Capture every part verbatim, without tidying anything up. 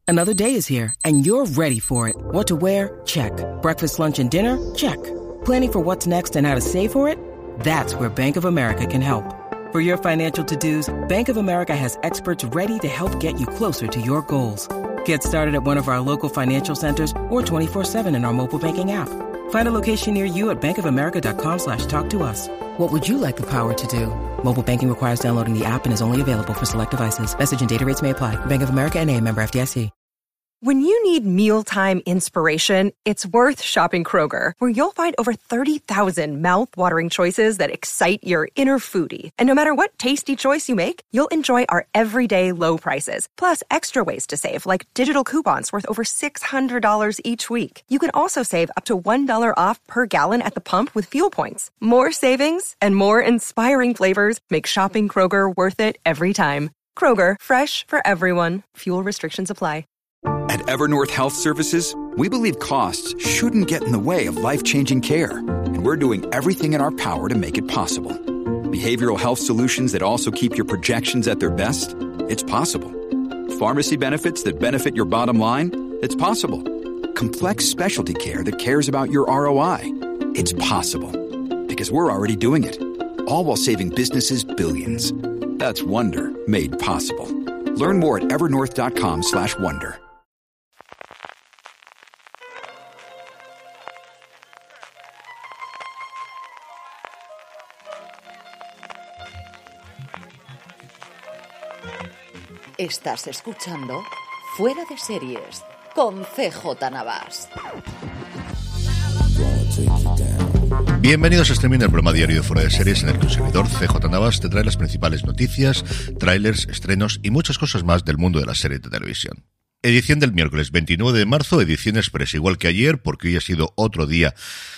Another day is here, and you're ready for it. What to wear? Check. Breakfast, lunch, and dinner? Check. Planning for what's next and how to save for it? That's where Bank of America can help. For your financial to-dos, Bank of America has experts ready to help get you closer to your goals. Get started at one of our local financial centers or twenty-four seven in our mobile banking app. Find a location near you at bankofamerica.com slash talk to us. What would you like the power to do? Mobile banking requires downloading the app and is only available for select devices. Message and data rates may apply. Bank of America N A, member F D I C. When you need mealtime inspiration, it's worth shopping Kroger, where you'll find over thirty thousand mouth-watering choices that excite your inner foodie. And no matter what tasty choice you make, you'll enjoy our everyday low prices, plus extra ways to save, like digital coupons worth over six hundred dollars each week. You can also save up to one dollar off per gallon at the pump with fuel points. More savings and more inspiring flavors make shopping Kroger worth it every time. Kroger, fresh for everyone. Fuel restrictions apply. At Evernorth Health Services, we believe costs shouldn't get in the way of life-changing care, and we're doing everything in our power to make it possible. Behavioral health solutions that also keep your projections at their best? It's possible. Pharmacy benefits that benefit your bottom line? It's possible. Complex specialty care that cares about your R O I? It's possible. Because we're already doing it. All while saving businesses billions. That's Wonder made possible. Learn more at evernorth.com slash wonder. Estás escuchando Fuera de Series con C J Navas. Bienvenidos a Streaming, el programa diario de Fuera de Series, en el que un servidor, C J Navas, te trae las principales noticias, trailers, estrenos y muchas cosas más del mundo de las series de televisión. Edición del miércoles veintinueve de marzo, edición express igual que ayer, porque hoy ha sido otro día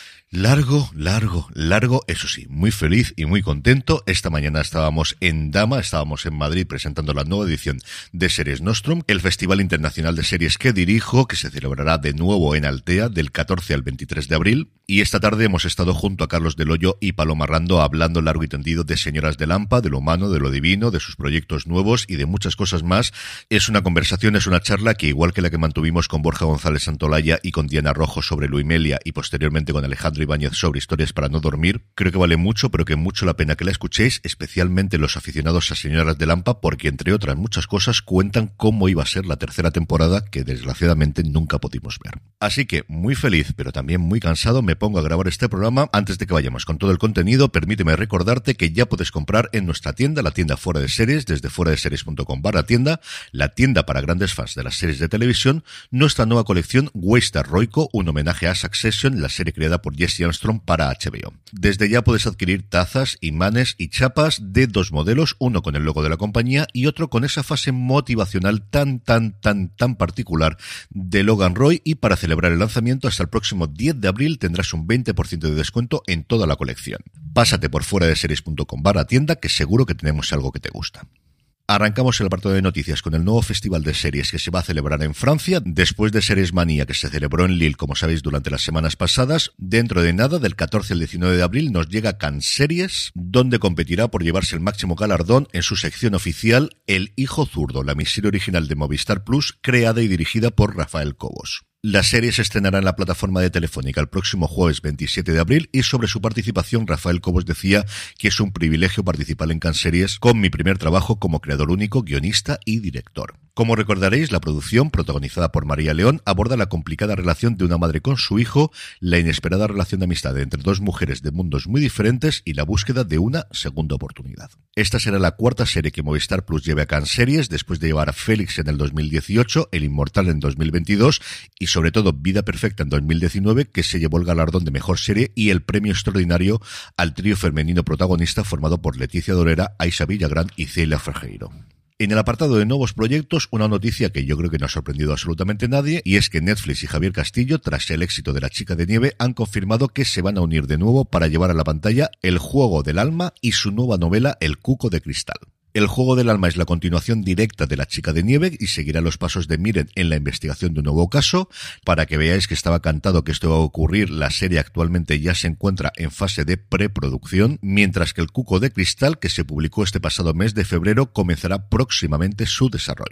largo, largo, largo, eso sí, muy feliz y muy contento. Esta mañana estábamos en Dama, estábamos en Madrid presentando la nueva edición de Series Nostrum, el Festival Internacional de Series que dirijo, que se celebrará de nuevo en Altea del catorce al veintitrés de abril. Y esta tarde hemos estado junto a Carlos Del Hoyo y Paloma Rando hablando largo y tendido de Señoras de Lampa, de lo humano, de lo divino, de sus proyectos nuevos y de muchas cosas más. Es una conversación, es una charla que, igual que la que mantuvimos con Borja González Santolaya y con Diana Rojo sobre Luimelia y posteriormente con Alejandro Ibáñez sobre Historias para no dormir, creo que vale mucho, pero que mucho la pena que la escuchéis, especialmente los aficionados a Señoras de Lampa, porque entre otras muchas cosas cuentan cómo iba a ser la tercera temporada, que desgraciadamente nunca pudimos ver. Así que muy feliz, pero también muy cansado, me pongo a grabar este programa. Antes de que vayamos con todo el contenido, permíteme recordarte que ya puedes comprar en nuestra tienda, la tienda Fuera de Series, desde fuera de series punto com barra tienda, la tienda para grandes fans de las series de televisión, nuestra nueva colección Waystar Roico, un homenaje a Succession, la serie creada por Jesse Armstrong para H B O. Desde ya puedes adquirir tazas, imanes y chapas de dos modelos, uno con el logo de la compañía y otro con esa fase motivacional tan, tan, tan, tan particular de Logan Roy, y para celebrar el lanzamiento hasta el próximo diez de abril tendrás un veinte por ciento de descuento en toda la colección. Pásate por fuera de series punto com barra tienda, que seguro que tenemos algo que te gusta. Arrancamos el apartado de noticias con el nuevo festival de series que se va a celebrar en Francia, después de Series Manía, que se celebró en Lille, como sabéis, durante las semanas pasadas. Dentro de nada, del catorce al diecinueve de abril, nos llega Cannes Series, donde competirá por llevarse el máximo galardón en su sección oficial, El Hijo Zurdo, la miniserie original de Movistar Plus, creada y dirigida por Rafael Cobos. La serie se estrenará en la plataforma de Telefónica el próximo jueves veintisiete de abril, y sobre su participación Rafael Cobos decía que es un privilegio participar en Cannes Series con mi primer trabajo como creador único, guionista y director. Como recordaréis, la producción, protagonizada por María León, aborda la complicada relación de una madre con su hijo, la inesperada relación de amistad entre dos mujeres de mundos muy diferentes y la búsqueda de una segunda oportunidad. Esta será la cuarta serie que Movistar Plus lleve a Cannes Series, después de llevar a Félix en el dos mil dieciocho, El Inmortal en dos mil veintidós y sobre todo Vida Perfecta en dos mil diecinueve, que se llevó el galardón de mejor serie y el premio extraordinario al trío femenino protagonista formado por Leticia Dorera, Aisha Villagrán y Celia Ferreiro. En el apartado de nuevos proyectos, una noticia que yo creo que no ha sorprendido a absolutamente nadie, y es que Netflix y Javier Castillo, tras el éxito de La Chica de Nieve, han confirmado que se van a unir de nuevo para llevar a la pantalla El Juego del Alma y su nueva novela El Cuco de Cristal. El Juego del Alma es la continuación directa de La Chica de Nieve y seguirá los pasos de Miren en la investigación de un nuevo caso. Para que veáis que estaba cantado que esto iba a ocurrir, la serie actualmente ya se encuentra en fase de preproducción, mientras que El Cuco de Cristal, que se publicó este pasado mes de febrero, comenzará próximamente su desarrollo.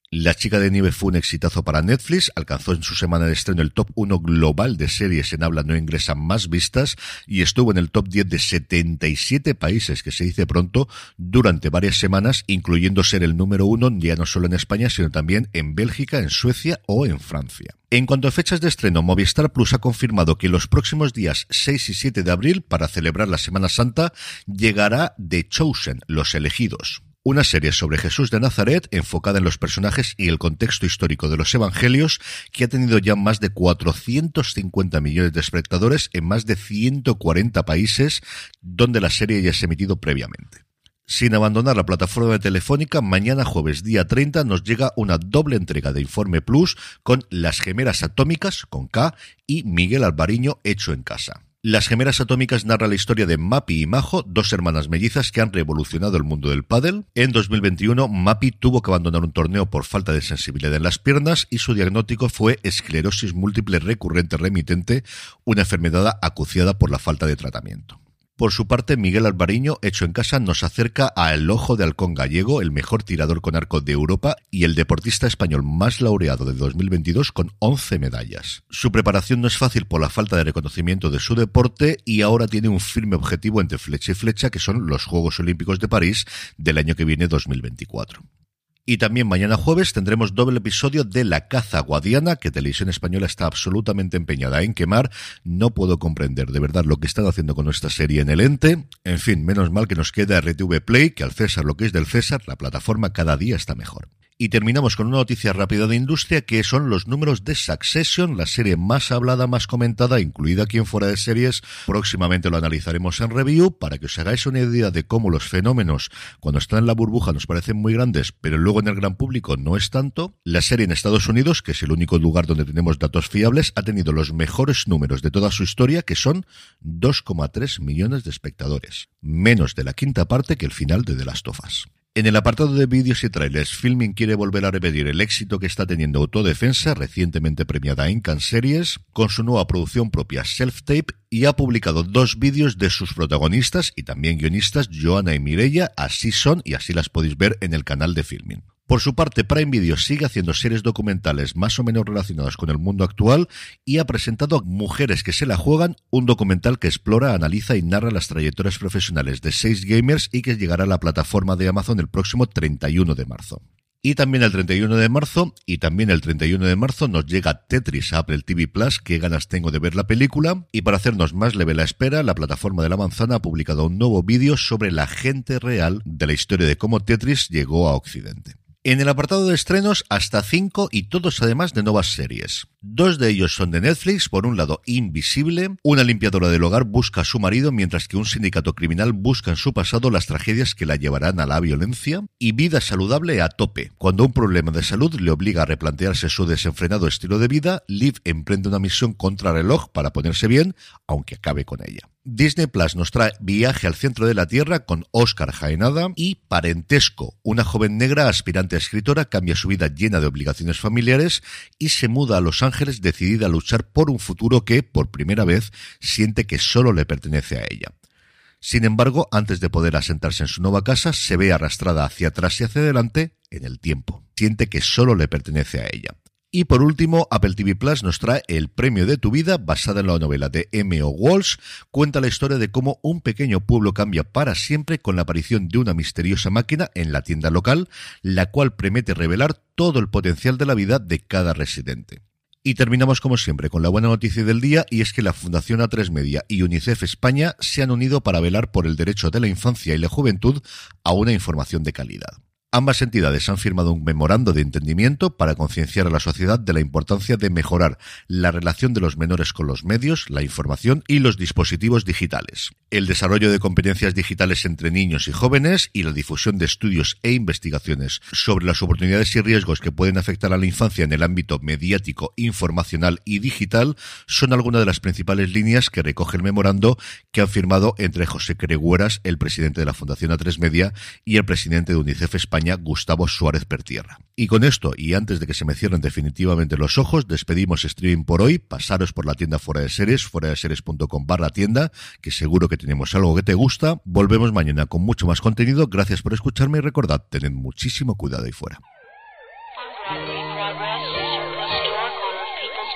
La chica de nieve fue un exitazo para Netflix, alcanzó en su semana de estreno el top uno global de series en habla no inglesa más vistas y estuvo en el top diez de setenta y siete países, que se dice pronto, durante varias semanas, incluyendo ser el número uno ya no solo en España, sino también en Bélgica, en Suecia o en Francia. En cuanto a fechas de estreno, Movistar Plus ha confirmado que los próximos días seis y siete de abril, para celebrar la Semana Santa, llegará The Chosen, Los Elegidos. Una serie sobre Jesús de Nazaret enfocada en los personajes y el contexto histórico de los evangelios, que ha tenido ya más de cuatrocientos cincuenta millones de espectadores en más de ciento cuarenta países donde la serie ya se ha emitido previamente. Sin abandonar la plataforma de Telefónica, mañana jueves día treinta nos llega una doble entrega de Informe Plus con Las Gemelas Atómicas, con K, y Miguel Alvariño, Hecho en Casa. Las Gemelas Atómicas narra la historia de Mapi y Majo, dos hermanas mellizas que han revolucionado el mundo del pádel. En dos mil veintiuno, Mapi tuvo que abandonar un torneo por falta de sensibilidad en las piernas y su diagnóstico fue esclerosis múltiple recurrente remitente, una enfermedad acuciada por la falta de tratamiento. Por su parte, Miguel Alvariño, Hecho en Casa, nos acerca a El Ojo de Halcón Gallego, el mejor tirador con arco de Europa y el deportista español más laureado de dos mil veintidós con once medallas. Su preparación no es fácil por la falta de reconocimiento de su deporte y ahora tiene un firme objetivo entre flecha y flecha, que son los Juegos Olímpicos de París del año que viene, dos mil veinticuatro. Y también mañana jueves tendremos doble episodio de La Caza Guadiana, que Televisión Española está absolutamente empeñada en quemar. No puedo comprender de verdad lo que están haciendo con nuestra serie en el ente. En fin, menos mal que nos queda R T V Play, que al César lo que es del César, la plataforma cada día está mejor. Y terminamos con una noticia rápida de industria, que son los números de Succession, la serie más hablada, más comentada, incluida aquí en Fuera de Series. Próximamente lo analizaremos en review, para que os hagáis una idea de cómo los fenómenos, cuando están en la burbuja, nos parecen muy grandes, pero luego en el gran público no es tanto. La serie en Estados Unidos, que es el único lugar donde tenemos datos fiables, ha tenido los mejores números de toda su historia, que son dos coma tres millones de espectadores. Menos de la quinta parte que el final de The Last of Us. En el apartado de vídeos y trailers, Filmin quiere volver a repetir el éxito que está teniendo Autodefensa, recientemente premiada en Cannes Series, con su nueva producción propia Self-Tape, y ha publicado dos vídeos de sus protagonistas y también guionistas, Joana y Mireia. Así son, y así las podéis ver en el canal de Filmin. Por su parte, Prime Video sigue haciendo series documentales más o menos relacionadas con el mundo actual y ha presentado Mujeres que se la juegan, un documental que explora, analiza y narra las trayectorias profesionales de seis gamers y que llegará a la plataforma de Amazon el próximo treinta y uno de marzo. Y también el treinta y uno de marzo, y también el treinta y uno de marzo nos llega Tetris a Apple T V Plus, qué ganas tengo de ver la película, y para hacernos más leve la espera, la plataforma de La Manzana ha publicado un nuevo vídeo sobre la gente real de la historia de cómo Tetris llegó a Occidente. En el apartado de estrenos, hasta cinco, y todos además de nuevas series. Dos de ellos son de Netflix. Por un lado, Invisible. Una limpiadora del hogar busca a su marido mientras que un sindicato criminal busca en su pasado las tragedias que la llevarán a la violencia. Y Vida Saludable a Tope. Cuando un problema de salud le obliga a replantearse su desenfrenado estilo de vida, Liv emprende una misión contra reloj para ponerse bien, aunque acabe con ella. Disney Plus nos trae Viaje al centro de la Tierra con Óscar Jaenada y Parentesco. Una joven negra aspirante a escritora cambia su vida llena de obligaciones familiares y se muda a Los Ángeles decidida a luchar por un futuro que, por primera vez, siente que solo le pertenece a ella. Sin embargo, antes de poder asentarse en su nueva casa, se ve arrastrada hacia atrás y hacia adelante en el tiempo. Siente que solo le pertenece a ella. Y por último, Apple T V Plus nos trae El premio de tu vida, basada en la novela de M O Walsh. Cuenta la historia de cómo un pequeño pueblo cambia para siempre con la aparición de una misteriosa máquina en la tienda local, la cual promete revelar todo el potencial de la vida de cada residente. Y terminamos como siempre con la buena noticia del día, y es que la Fundación A tres Media y UNICEF España se han unido para velar por el derecho de la infancia y la juventud a una información de calidad. Ambas entidades han firmado un memorando de entendimiento para concienciar a la sociedad de la importancia de mejorar la relación de los menores con los medios, la información y los dispositivos digitales, el desarrollo de competencias digitales entre niños y jóvenes y la difusión de estudios e investigaciones sobre las oportunidades y riesgos que pueden afectar a la infancia en el ámbito mediático, informacional y digital son algunas de las principales líneas que recoge el memorando que han firmado entre José Cregueras, el presidente de la Fundación A tres Media, y el presidente de UNICEF España, Gustavo Suárez Pertierra. Y con esto, y antes de que se me cierren definitivamente los ojos, despedimos streaming por hoy. Pasaros por la tienda Fuera de Series, fuera de series punto com barra tienda, que seguro que tenemos algo que te gusta. Volvemos mañana con mucho más contenido. Gracias por escucharme y recordad, tened muchísimo cuidado ahí fuera.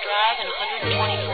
ciudad en Hollywood